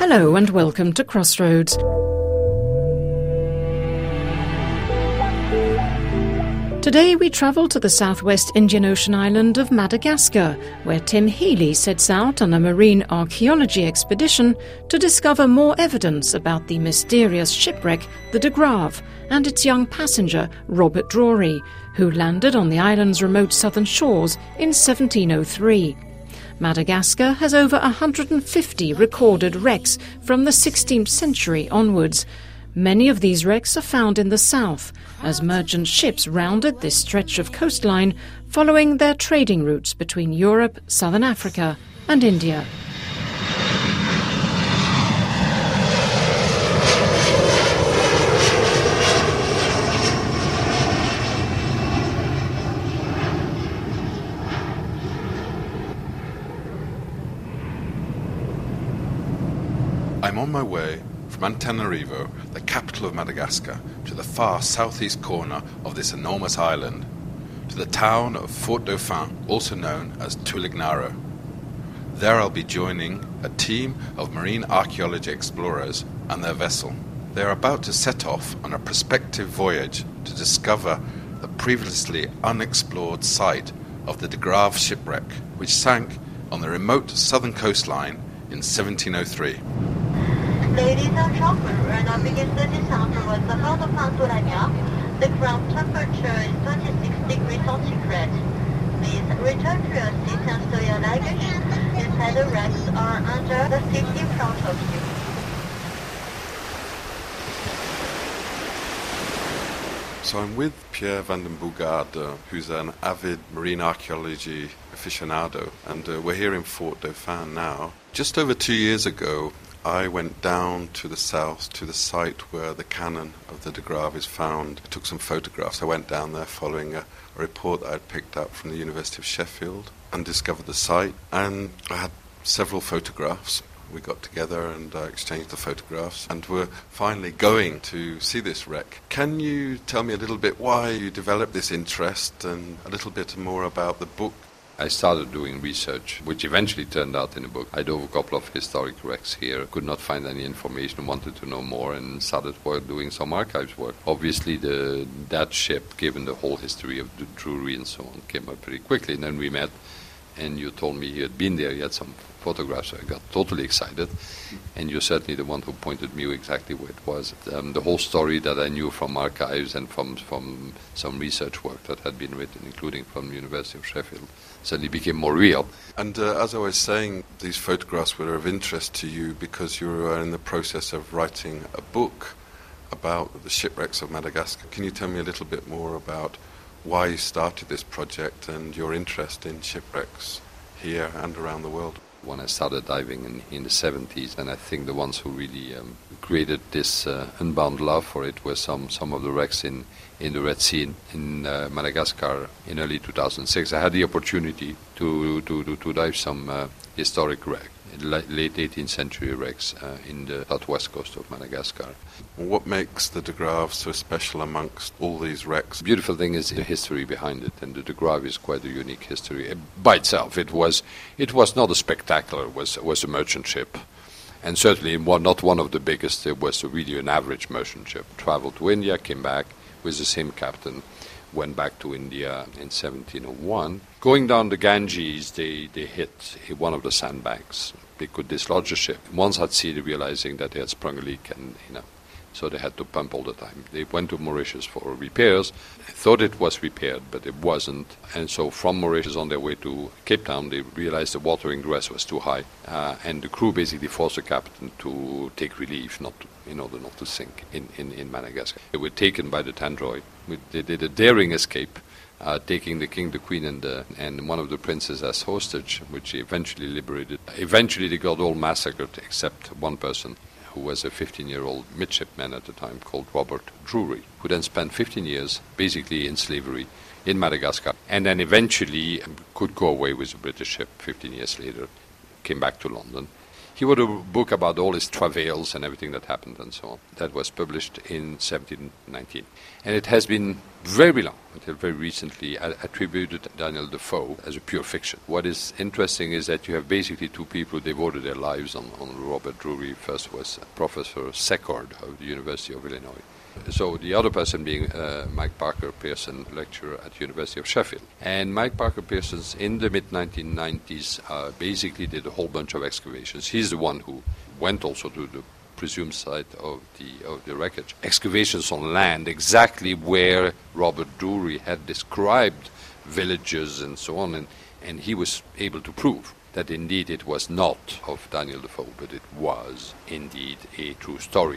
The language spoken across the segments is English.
Hello and welcome to Crossroads. Today we travel to the southwest Indian Ocean island of Madagascar, where Tim Healy sets out on a marine archaeology expedition to discover more evidence about the mysterious shipwreck, the De Graaf, and its young passenger, Robert Drury, who landed on the island's remote southern shores in 1703. Madagascar has over 150 recorded wrecks from the 16th century onwards. Many of these wrecks are found in the south, as merchant ships rounded this stretch of coastline following their trading routes between Europe, southern Africa and India. I'm on my way from Antananarivo, the capital of Madagascar, to the far southeast corner of this enormous island, to the town of Fort Dauphin, also known as Tulignaro. There I'll be joining a team of marine archaeology explorers and their vessel. They are about to set off on a prospective voyage to discover the previously unexplored site of the De Graaf shipwreck, which sank on the remote southern coastline in 1703. Ladies and gentlemen, we are now beginning the descent towards the heart of Mount Olagna. The ground temperature is 26 degrees centigrade. Please return to your seat and store your luggage inside the racks or under the seat in front of you. So I'm with Pierre van den Boogaard, who's an avid marine archaeology aficionado, and we're here in Fort Dauphin now. Just over 2 years ago, I went down to the south to the site where the cannon of the De Graaf is found. I took some photographs. I went down there following a report I had picked up from the University of Sheffield and discovered the site. And I had several photographs. We got together and exchanged the photographs, and we're finally going to see this wreck. Can you tell me a little bit why you developed this interest and a little bit more about the book? I started doing research, which eventually turned out in a book. I dove a couple of historic wrecks here, could not find any information, wanted to know more, and started doing some archives work. Obviously, that ship, given the whole history of the Drury and so on, came up pretty quickly. And then we met, and you told me you had been there, you had some photographs, so I got totally excited. And you're certainly the one who pointed me exactly where it was. The whole story that I knew from archives and from some research work that had been written, including from the University of Sheffield, suddenly became more real. And as I was saying, these photographs were of interest to you because you were in the process of writing a book about the shipwrecks of Madagascar. Can you tell me a little bit more about why you started this project and your interest in shipwrecks here and around the world? When I started diving in the 70s, and I think the ones who really created this unbound love for it were some of the wrecks in the Red Sea in Madagascar in early 2006. I had the opportunity to dive some historic wreck, late 18th century wrecks in the southwest coast of Madagascar. What makes the De Graaf so special amongst all these wrecks? The beautiful thing is the history behind it, and the De Graaf is quite a unique history. By itself, it was not a spectacular, it was a merchant ship. And certainly not one of the biggest. It was really an average merchant ship. Traveled to India, came back with the same captain, went back to India in 1701. Going down the Ganges, they hit one of the sandbanks. They could dislodge the ship. Once at sea, realizing that they had sprung a leak, and so they had to pump all the time. They went to Mauritius for repairs. Thought it was repaired, but it wasn't. And so from Mauritius on their way to Cape Town, they realized the water ingress was too high. And the crew basically forced the captain to take relief in order not to sink in Madagascar. They were taken by the Tandroy. They did a daring escape, taking the king, the queen, and one of the princes as hostage, which they eventually liberated. Eventually they got all massacred except one person, who was a 15-year-old midshipman at the time called Robert Drury, who then spent 15 years basically in slavery in Madagascar, and then eventually could go away with a British ship 15 years later, came back to London. He wrote a book about all his travails and everything that happened and so on. That was published in 1719. And it has been very long, until very recently, attributed to Daniel Defoe as a pure fiction. What is interesting is that you have basically two people who devoted their lives on Robert Drury. First was Professor Secord of the University of Illinois. So the other person being Mike Parker Pearson, lecturer at the University of Sheffield. And Mike Parker Pearson, in the mid-1990s, basically did a whole bunch of excavations. He's the one who went also to the presumed site of the wreckage. Excavations on land, exactly where Robert Drury had described villages and so on, and he was able to prove that indeed it was not of Daniel Defoe, but it was indeed a true story.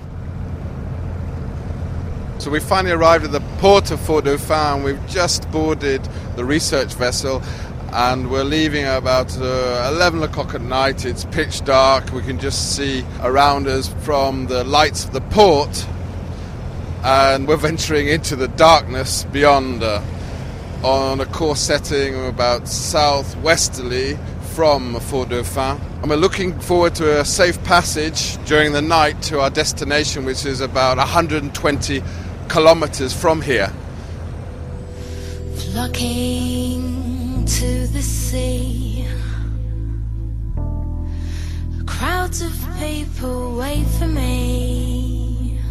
So we finally arrived at the port of Fort Dauphin. We've just boarded the research vessel and we're leaving about 11 o'clock at night. It's pitch dark. We can just see around us from the lights of the port, and we're venturing into the darkness beyond on a course setting about southwesterly from Fort Dauphin. And we're looking forward to a safe passage during the night to our destination, which is about 120 kilometers from here. Flocking to the sea, crowds of people wait for me.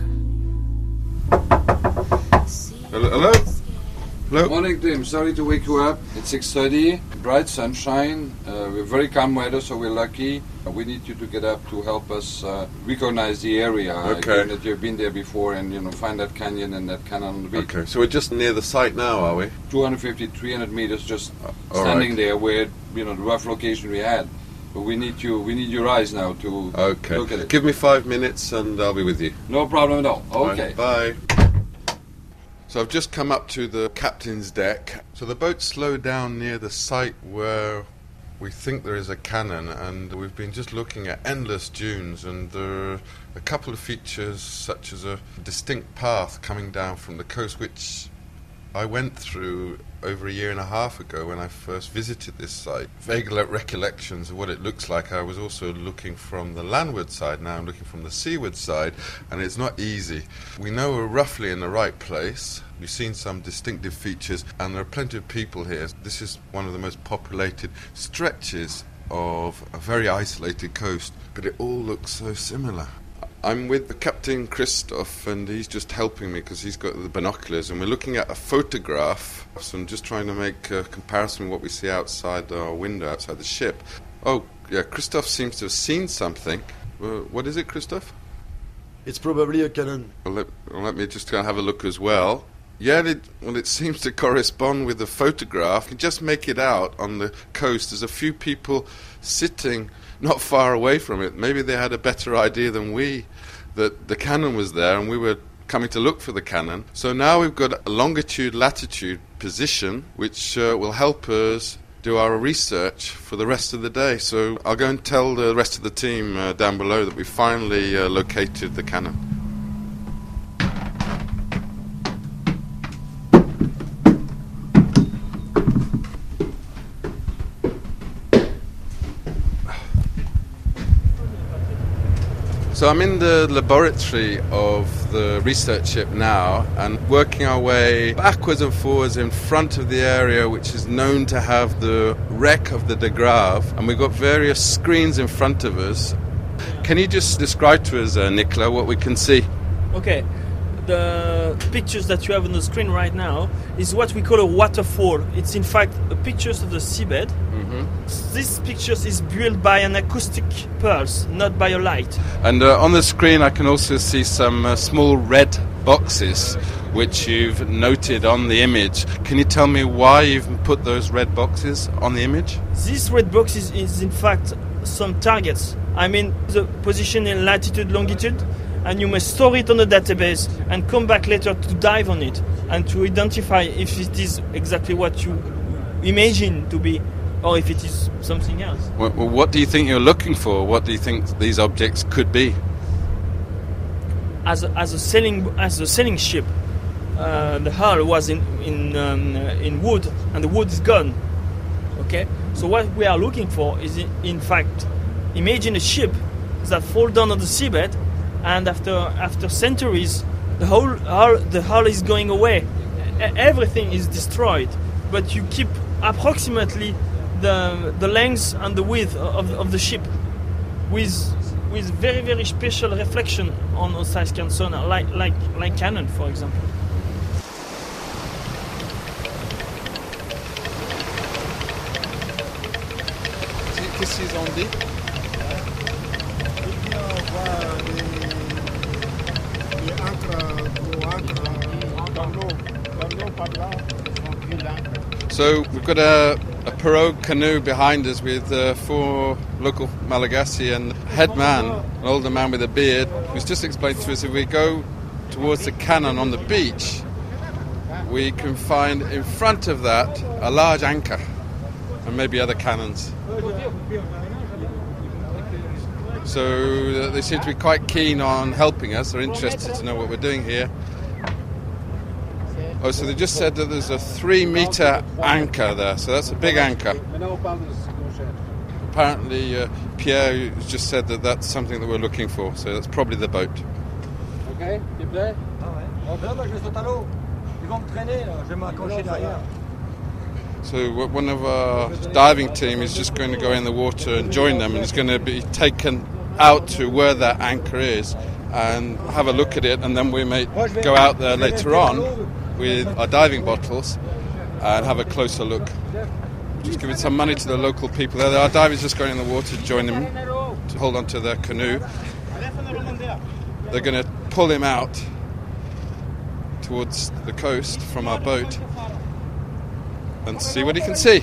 Hello? Hello? Morning, Tim. Sorry to wake you up. It's 6:30, bright sunshine. We're very calm weather, so we're lucky. We need you to get up to help us recognize the area. Okay. Given that you've been there before, and find that canyon and that cannon on the beach. Okay, so we're just near the site now, are we? 250, 300 meters, just all standing right. there where the rough location we had. But we need your eyes now to look at it. Give me 5 minutes and I'll be with you. No problem at all. Okay. Bye. So I've just come up to the captain's deck. So the boat slowed down near the site where we think there is a cannon, and we've been just looking at endless dunes, and there are a couple of features such as a distinct path coming down from the coast, which I went through over a year and a half ago when I first visited this site. Vague recollections of what it looks like. I was also looking from the landward side. Now I'm looking from the seaward side, and it's not easy. We know we're roughly in the right place. We've seen some distinctive features, and there are plenty of people here. This is one of the most populated stretches of a very isolated coast, but it all looks so similar. I'm with Captain Christophe, and he's just helping me because he's got the binoculars, and we're looking at a photograph. So I'm just trying to make a comparison with what we see outside our window, outside the ship. Oh, yeah, Christophe seems to have seen something. What is it, Christophe? It's probably a cannon. Well, let me just go and have a look as well. Yeah, it seems to correspond with the photograph. You can just make it out on the coast. There's a few people sitting not far away from it. Maybe they had a better idea than we, that the cannon was there and we were coming to look for the cannon. So now we've got a longitude, latitude position, which will help us do our research for the rest of the day. So I'll go and tell the rest of the team down below that we finally located the cannon. So I'm in the laboratory of the research ship now and working our way backwards and forwards in front of the area which is known to have the wreck of the De Grave, and we've got various screens in front of us. Can you just describe to us, Nicola, what we can see? Okay. The pictures that you have on the screen right now is what we call a waterfall. It's in fact pictures of the seabed. Mm-hmm. These pictures is built by an acoustic pulse, not by a light. And on the screen I can also see some small red boxes which you've noted on the image. Can you tell me why you've put those red boxes on the image? These red boxes is in fact some targets. I mean the position in latitude, longitude, and you must store it on the database and come back later to dive on it and to identify if it is exactly what you imagine to be or if it is something else. Well, what do you think you're looking for? What do you think these objects could be? As a sailing ship, the hull was in wood, and the wood is gone. Okay, so what we are looking for is in fact Imagine a ship that falls down on the seabed, and after centuries, the hull is going away. Everything is destroyed, but you keep approximately the length and the width of the ship with very, very special reflection on a side-scan sonar, like Canon, for example. Qu'est-ce qu'ils ont dit? So we've got a pirogue canoe behind us with 4 local Malagasy headman, an older man with a beard, who's just explained to us if we go towards the cannon on the beach, we can find in front of that a large anchor and maybe other cannons. So they seem to be quite keen on helping us. They're interested to know what we're doing here. Oh, so they just said that there's a 3-meter anchor there, so that's a big anchor. Apparently, Pierre just said that that's something that we're looking for, so that's probably the boat. Okay, t'es prêt? So one of our diving team is just going to go in the water and join them, and is going to be taken out to where that anchor is and have a look at it, and then we may go out there later on with our diving bottles and have a closer look. Just giving some money to the local people there. Our divers just going in the water to join them to hold on to their canoe. They're going to pull him out towards the coast from our boat and see what he can see.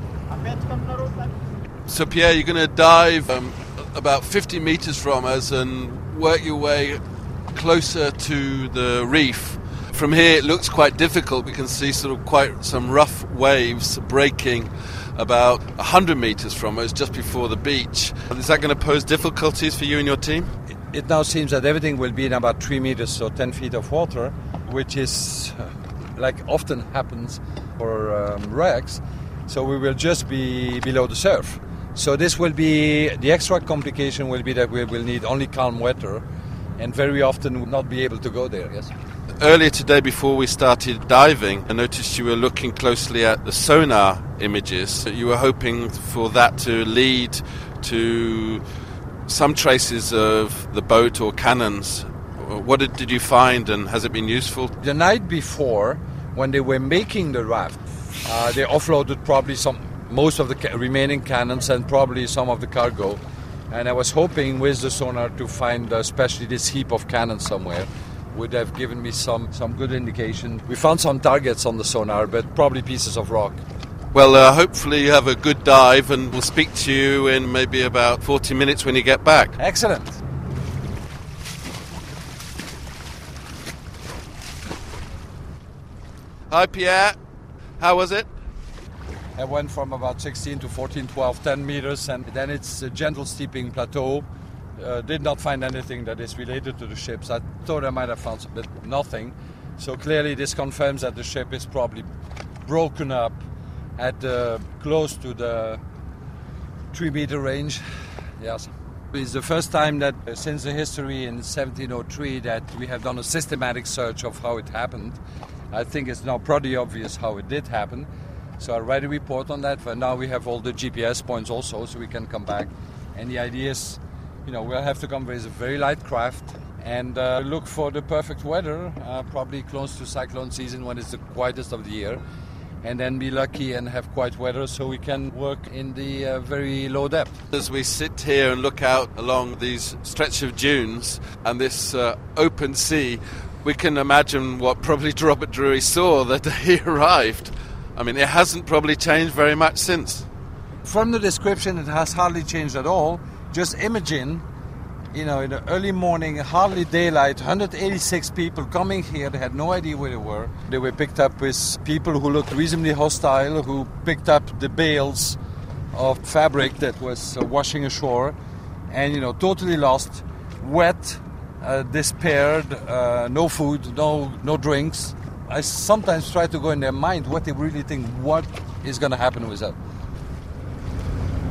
So Pierre, you're going to dive about 50 meters from us and work your way closer to the reef. From here it looks quite difficult. We can see sort of quite some rough waves breaking about 100 meters from us just before the beach. Is that going to pose difficulties for you and your team? It now seems that everything will be in about 3 meters, so 10 feet of water, which is like often happens for wrecks. So we will just be below the surf. So this will be, the extra complication will be that we will need only calm weather and very often will not be able to go there, yes. Earlier today, before we started diving, I noticed you were looking closely at the sonar images. You were hoping for that to lead to some traces of the boat or cannons. What did you find, and has it been useful? The night before, when they were making the raft, they offloaded probably most of the remaining cannons and probably some of the cargo. And I was hoping with the sonar to find especially this heap of cannons somewhere. Would have given me some good indication. We found some targets on the sonar, but probably pieces of rock. Well, hopefully you have a good dive, and we'll speak to you in maybe about 40 minutes when you get back. Excellent. Hi, Pierre. How was it? I went from about 16 to 14, 12, 10 meters, and then it's a gentle steeping plateau. Did not find anything that is related to the ships. I thought I might have found some, but nothing. So clearly this confirms that the ship is probably broken up at close to the 3-meter range. Yes. It's the first time that since the history in 1703 that we have done a systematic search of how it happened. I think it's now pretty obvious how it did happen. So I'll write a report on that, but now we have all the GPS points also, so we can come back. And the idea is, we'll have to come with a very light craft and look for the perfect weather, probably close to cyclone season when it's the quietest of the year, and then be lucky and have quiet weather so we can work in the very low depth. As we sit here and look out along these stretch of dunes and this open sea, we can imagine what probably Robert Drury saw the day he arrived. I mean, it hasn't probably changed very much since. From the description, it has hardly changed at all. Just imagine, in the early morning, hardly daylight, 186 people coming here. They had no idea where they were. They were picked up with people who looked reasonably hostile, who picked up the bales of fabric that was washing ashore, and, totally lost, wet, despaired, no food, no drinks. I sometimes try to go in their mind what they really think, what is going to happen with that.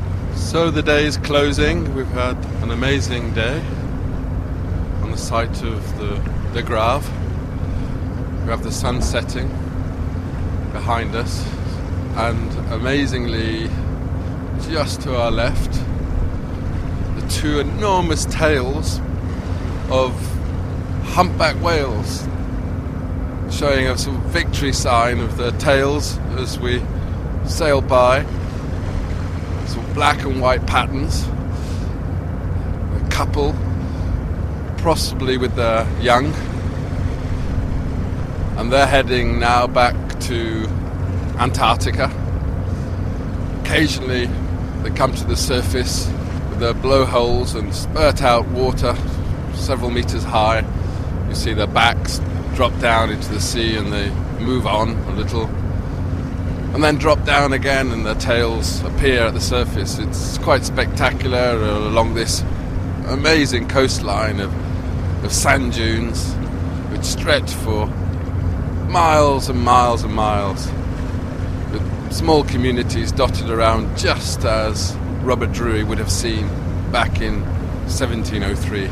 So the day is closing. We've had an amazing day on the site of the Grave. We have the sun setting behind us, and amazingly, just to our left, the two enormous tails of humpback whales, showing a sort of victory sign of their tails as we sail by. Sort of black and white patterns. A couple, possibly with their young, and they're heading now back to Antarctica. Occasionally they come to the surface with their blowholes and spurt out water several meters high. You see their backs drop down into the sea and they move on a little and then drop down again and their tails appear at the surface. It's quite spectacular along this amazing coastline of sand dunes which stretch for miles and miles and miles, with small communities dotted around, just as Robert Drury would have seen back in 1703.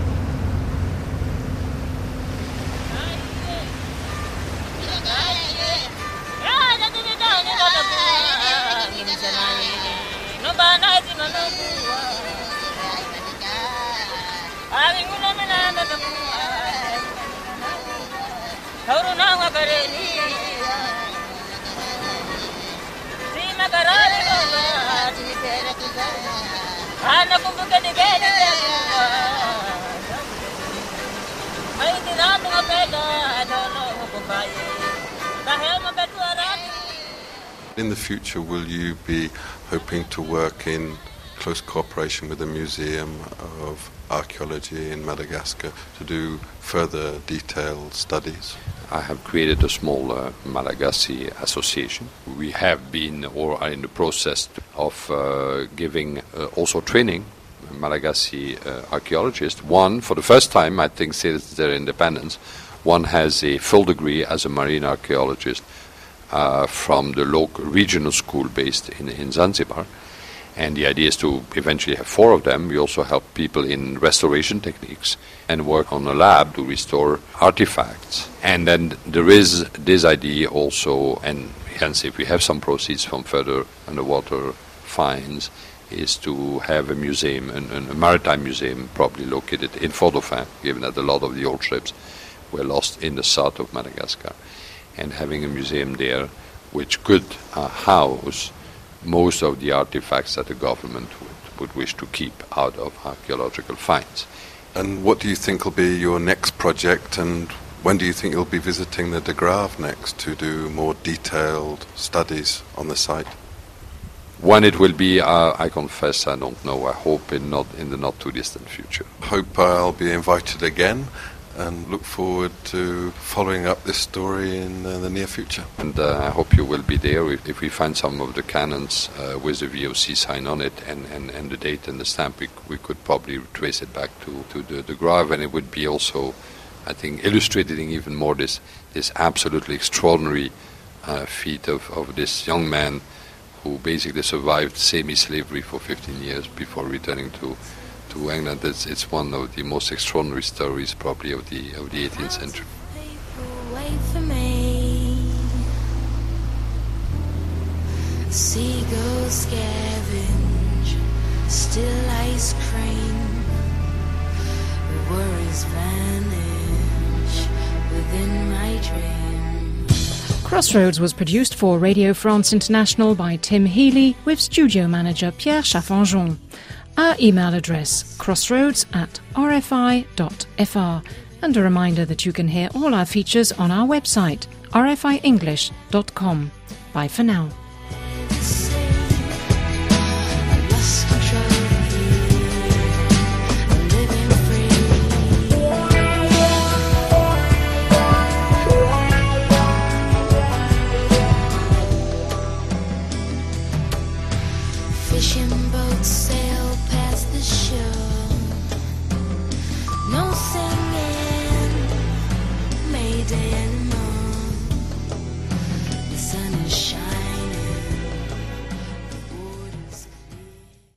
In the future, will you be hoping to work in close cooperation with the Museum of Archaeology in Madagascar to do further detailed studies? I have created a small Malagasy association. We have been or are in the process of giving also training Malagasy archaeologists. One, for the first time, I think since their independence, one has a full degree as a marine archaeologist from the local regional school based in Zanzibar. And the idea is to eventually have 4 of them. We also help people in restoration techniques and work on a lab to restore artifacts. And then there is this idea also, and hence if we have some proceeds from further underwater finds, is to have a museum, a maritime museum probably located in Fort-Dauphin, given that a lot of the old ships were lost in the south of Madagascar. And having a museum there which could house most of the artifacts that the government would wish to keep out of archaeological finds. And what do you think will be your next project, and when do you think you'll be visiting the De Grave next to do more detailed studies on the site? When it will be, I confess I don't know. I hope in the not too distant future. Hope I'll be invited again, and look forward to following up this story in the near future. And I hope you will be there. If we find some of the cannons with the VOC sign on it and the date and the stamp, we could probably trace it back to the Grave, and it would be also, I think, illustrating even more this absolutely extraordinary feat of this young man who basically survived semi-slavery for 15 years before returning to England. It's one of the most extraordinary stories probably of the 18th century. Wait for me. Seagulls scavenge, still ice cream. Worries vanish within my dream. Crossroads was produced for Radio France International by Tim Healy with studio manager Pierre Chaffanjon. Our email address, crossroads@rfi.fr, and a reminder that you can hear all our features on our website, rfienglish.com. Bye for now. Fishing boats sail past the shore. No singing, Mayday anymore. The sun is shining.